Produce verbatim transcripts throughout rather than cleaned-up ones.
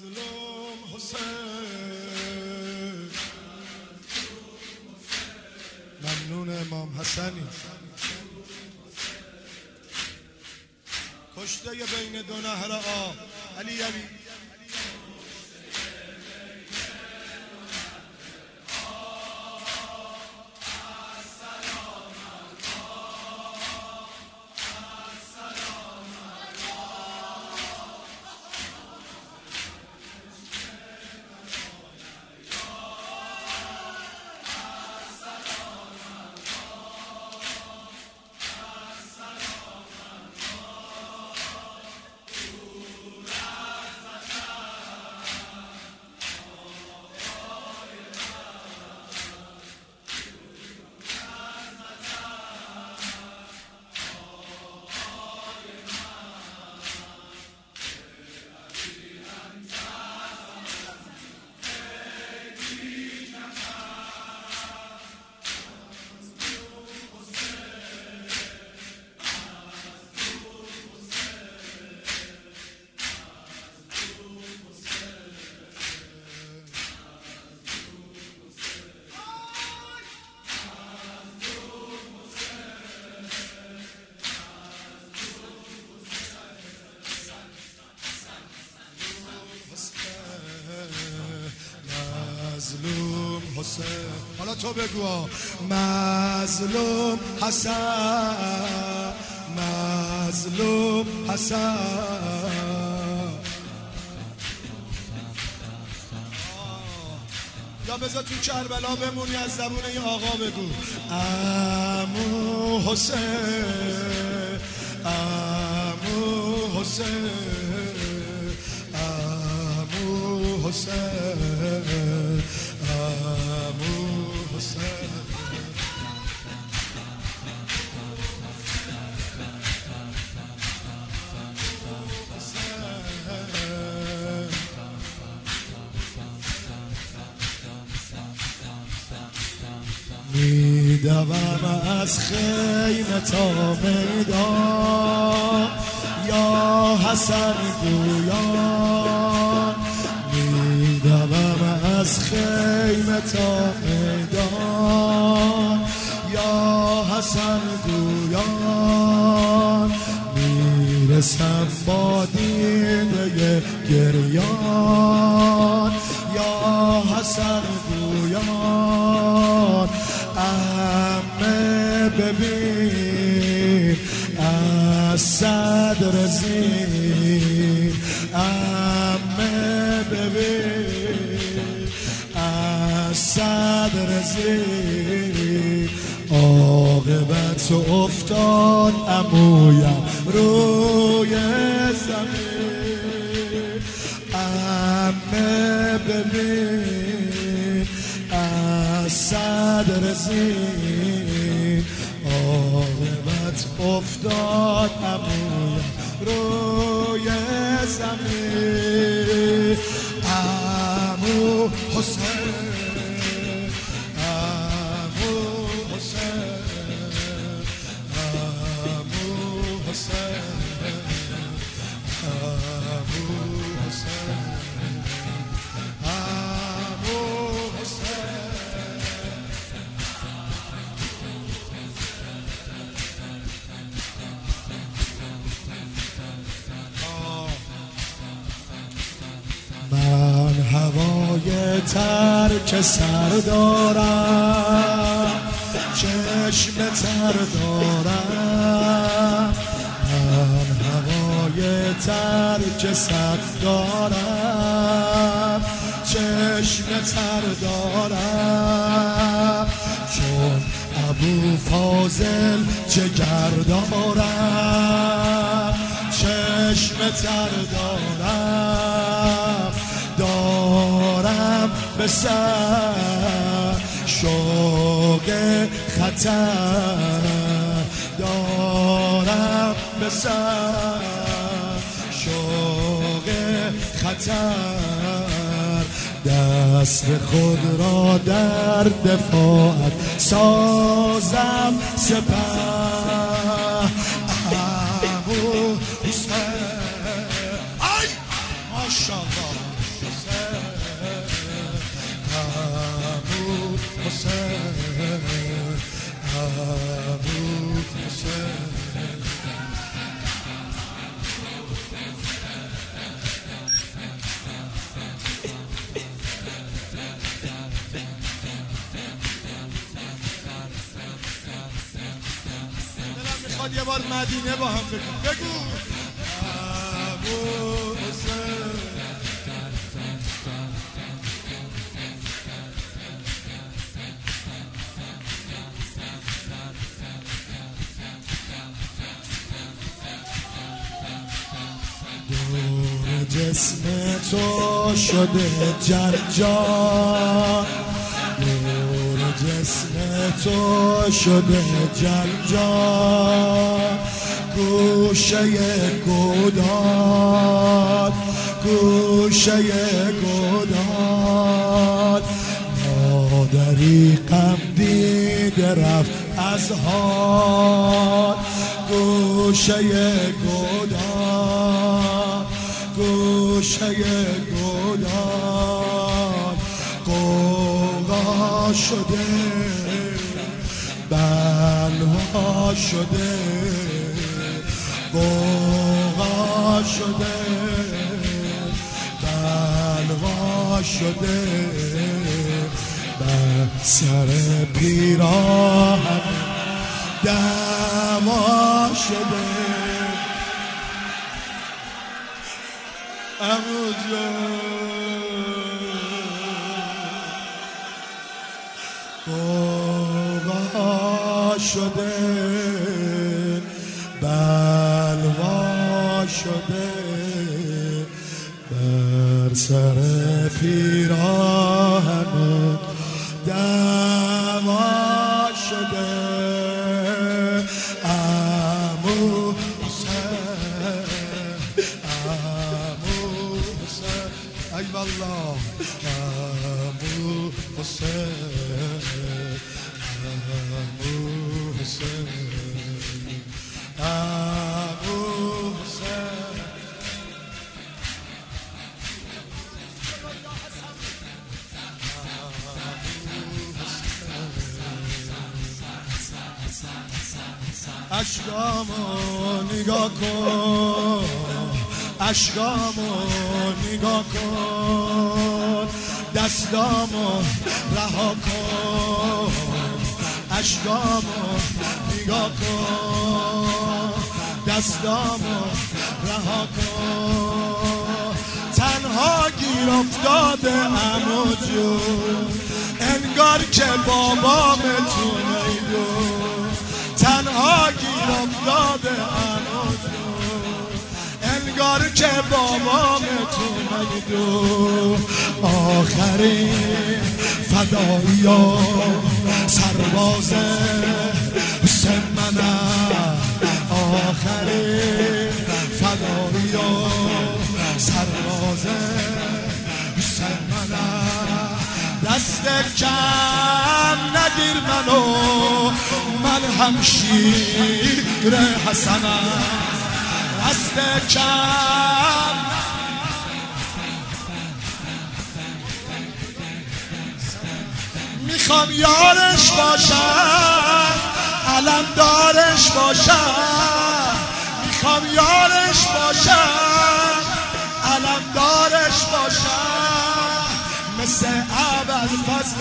مظلوم حسین ممنون امام حسنی کشته بین دو نهر آب علی علی مظلوم حسین حالا تو بگو مظلوم حسن مظلوم حسن یا بذار تو کربلا بمونی از زبون این آقا بگو عمو حسین عمو حسین عمو حسین عمو حسین میدوم از خیمه تا میدان یا حسن گویان میدوم از خیمه تا میدان یا حسن گویان میرسم با دیده گریان یا حسن گویان امه ببین از صدر زین امه ببین از صدر زین عاقبت افتاد عمویم روی زمین امه ببین از صدر زین عاقبت افتاد عمویم روی زمین عمو حسین عمو حسین عمو حسین عمو حسین عمو من هوای ترک سر دارم چشم تر دارم من هوای ترک سر دارم چشم تر دارم چون ابو فاضل جگر دارم چشم تر دارم دارم به سر شوق خطر دارم به سر شوق خطر دست خود را در دفاعت سازم سپر ابو حسین ای ماشاءالله میخواد یه بار مدینه با هم بگو بگو ابو حسین دور جسم تو شده جنجال دور جسم تو شده جنجال گوشه گودال گوشه گودال مادری غم دیده رفت از حال گوشه گودال گوشه گودال قوقا شده بلوا شده قوقا شده بلوا شده بر سر پیراهن دعوا شده عمو قوقا شده بلوا شده بر سر پیراهن دعوا شده عمو حسین عمو حسین ای والله عمو حسین عمو حسین عمو حسین اشکامو نگاه کن اشکامو نگاه کن دستامو رها کن اشکامو نگاه کن دستامو رها کن تنها گیر افتاده عمو جون انگار که بابامتونه ایدون تنها گیر افتاده عمو جون انگار که بابامتونه ایدون آخرین فدایی ها سرباز حسین منم آخرین فدایی ها سرباز حسین منم دست کم نگیر منو من همشیر حسنم دست کم میخوام یارش باشم علم دارش باشم میخوام یارش باشم علم دارش باشم مثل ابوالفضل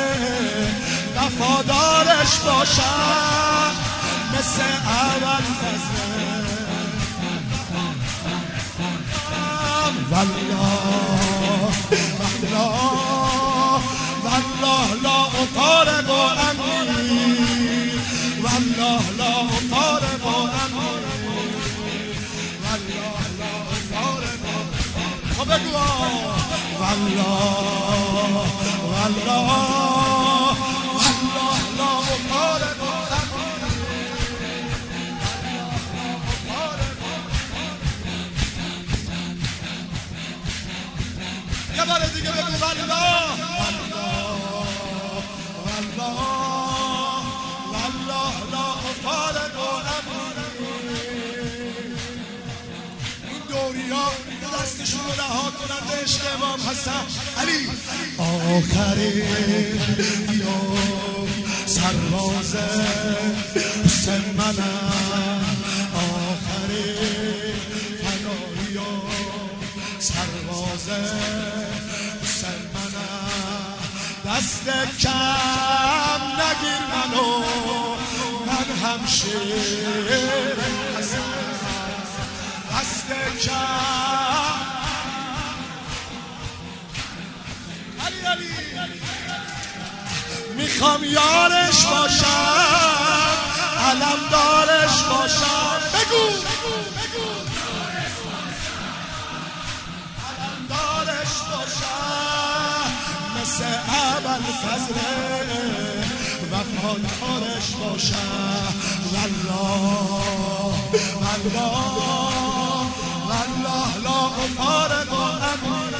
وفادارش باشم مثل ابوالفضل والله والله والله لا أطارق أمري والله لا أطارق أمري والله لا أطارق خب بگو والله والله والله لا أطارق یه بار دیگه بگو والله والله والله لا أفارق أمري این دور اولیا دستشون رو رها کنن به عشق امام حسن علی. آخرین یا سرباز حسین منم، آخرین فدایی یا سرباز حسین منم. دست کم نگیر منو، من همشیر حسن. دست کم علی علی میخوام یارش باشم، علمدارش باشم. بگو علمدارش باشم، مثل ابوالفضل وفادارش باشم. والله والله والله لا افارق امین.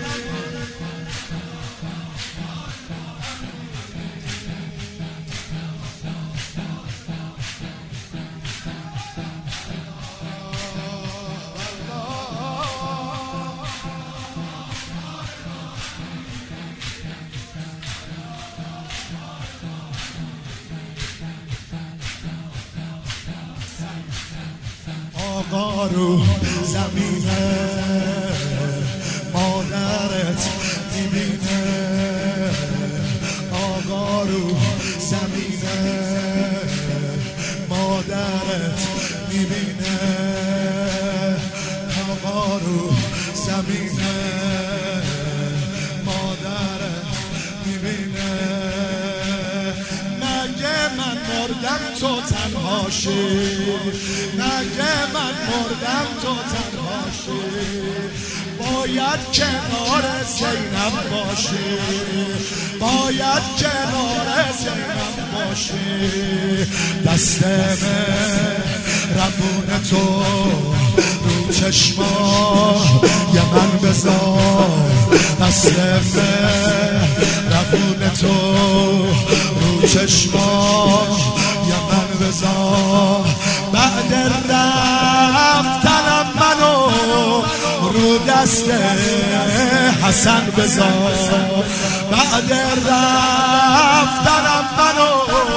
آقا رو زمینه مادرت میبینه، آقا رو زمینه مادرت میبینه، آقا رو زمینه مادرت میبینه. مگه من مردم تو تنها شی، مگه من مردم تو تنها شی، باید کنار زینب باشی، باید کنار زینب باشی. دست ربون تو رو چشما یه من بذار، دست ربون تو رو چشما یه من بذار. بعد رفتنم منو رو دست حسن بذار، بعد رفتنم منو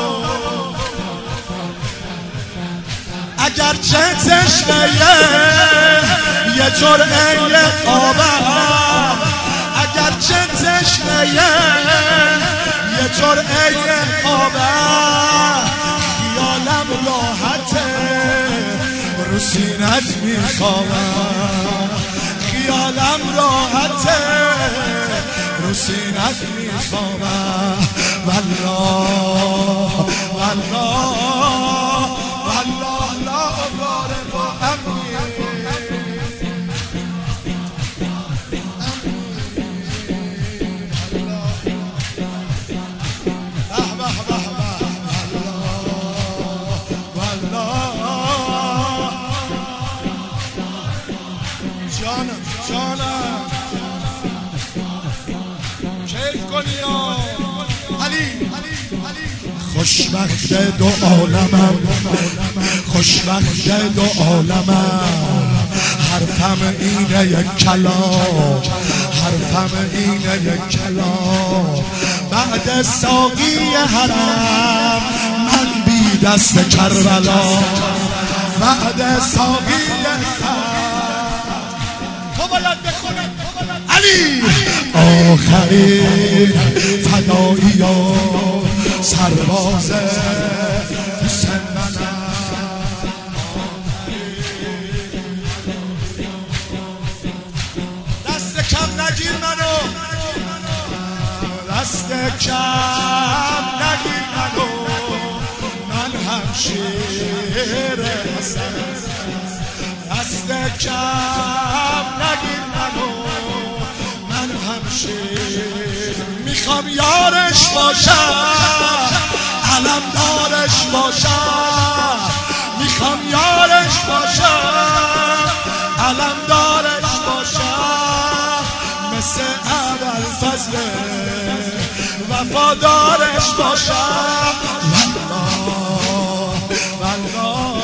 اگر چه تشنه یه جرعه آبم، اگر چه تشنه یه جرعه آبم، خیالم راحته رو سینت میخوام، خیالم راحته رو سینت میخوام. والله والله والله لا افارق امین. جانم جانم کیف کنی یا علی. خوشبخت دو عالمم، خوشبخت دو عالمم، حرفم اینه یک کلام، حرفم اینه یک کلام. بعد ساقی حرم من بی دست کربلا، بعد ساقی حرم تو باید بخونم علی. آخرین فدایی یا سرباز حسین منم، دست کم نگیر منو، دست کم نگیر منو، من همشیر حسن. دست کم نگیر منو، من همشیر. میخوام یارش باشم، علمدارش باشم، میخوام یارش باشم، علمدارش باشم. مثل ابوالفضل وفادارش باشم. والله والله